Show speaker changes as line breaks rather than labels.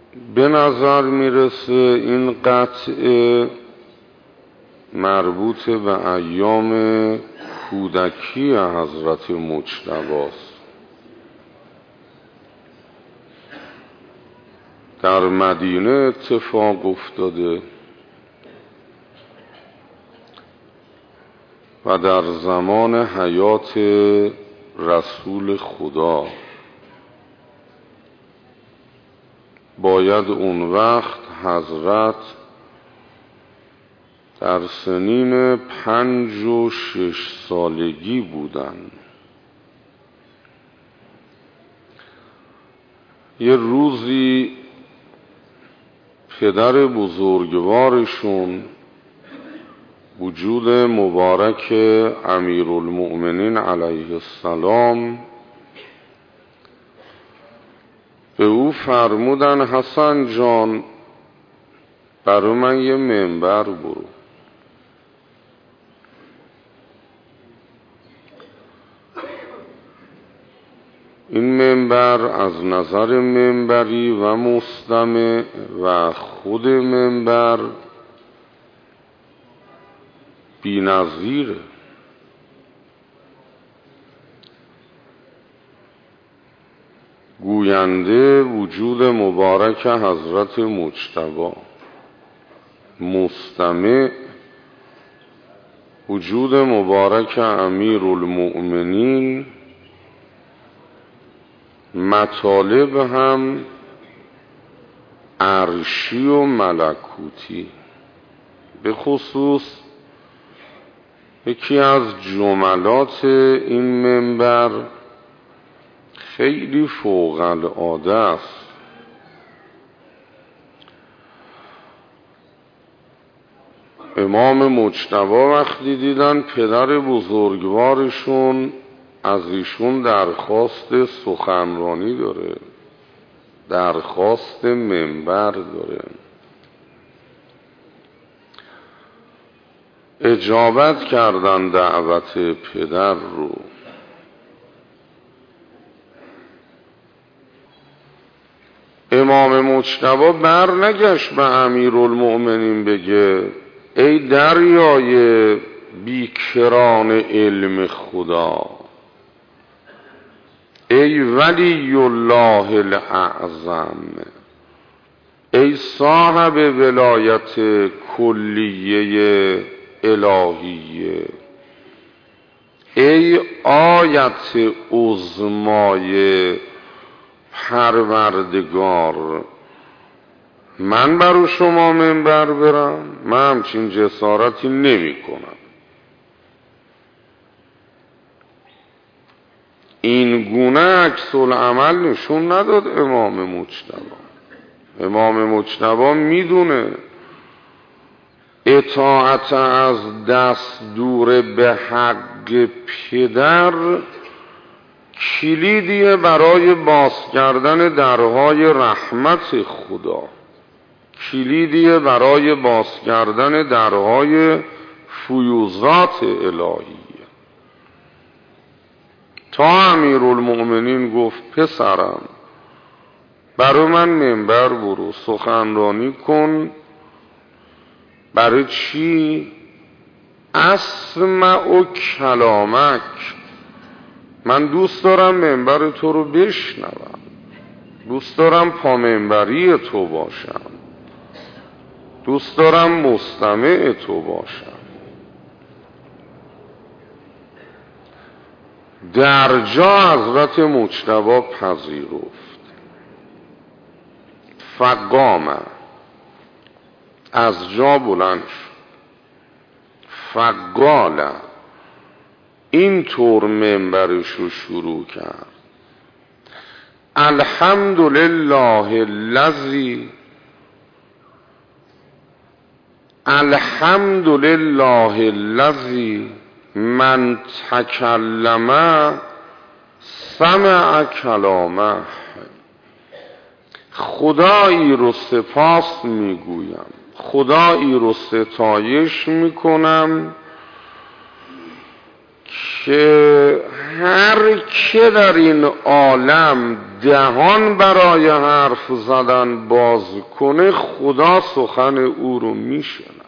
به نظر میرسه این قطعه مربوط به ایام کودکی حضرت مجتبی است. در مدینه اتفاق افتاده و در زمان حیات رسول خدا. باید اون وقت حضرت در سنین 5 و 6 سالگی بودن. یه روزی پدر بزرگوارشون وجود مبارک امیرالمؤمنین علیه السلام به او فرمودن حسن جان برای من یه منبر برو. این منبر از نظر منبری و مستمع و خود منبر بی‌نظیره. گوینده وجود مبارک حضرت مجتبی، مستمع وجود مبارک امیرالمؤمنین، مطالب هم عرشی و ملکوتی. به خصوص یکی از جملات این منبر خیلی فوق العاده است. امام مجتبی وقتی دیدن پدر بزرگوارشون از ایشون درخواست سخنرانی داره، درخواست منبر داره، اجابت کردن دعوت پدر رو. امام مجتبی بر نگشت به امیرالمؤمنین بگه ای دریای بیکران علم خدا، ای ولی الله الاعظم، ای صاحب ولایت کلیه الهیه، ای آیت عظمای پروردگار، من برای شما منبر برم؟ من همچین جسارتی نمی کنم. این گونه عکس العمل نشون نداد امام مجتبی. امام مجتبی میدونه اطاعت از دستور به حق پدر کلیدیه برای باز کردن درهای رحمت خدا، کلیدیه برای باز کردن درهای فیوضات الهی. تا امیرالمؤمنین گفت پسرم برای من منبر برو، سخنرانی کن. برای چی؟ اسمع کلامک، من دوست دارم منبر تو رو بشنوم، دوست دارم پا منبری تو باشم، دوست دارم مستمع تو باشم. در جا حضرت مجتبی پذیرفت. فقام، از جا بلند شد. فقال، این طور منبرش رو شروع کرد. الحمدلله الذی، الحمدلله الذی من تکلم سمع کلامه. خدایی رو سپاس میگویم، خدایی رو ستایش میکنم که هر که در این عالم دهان برای حرف زدن باز کنه خدا سخن او رو میشنود.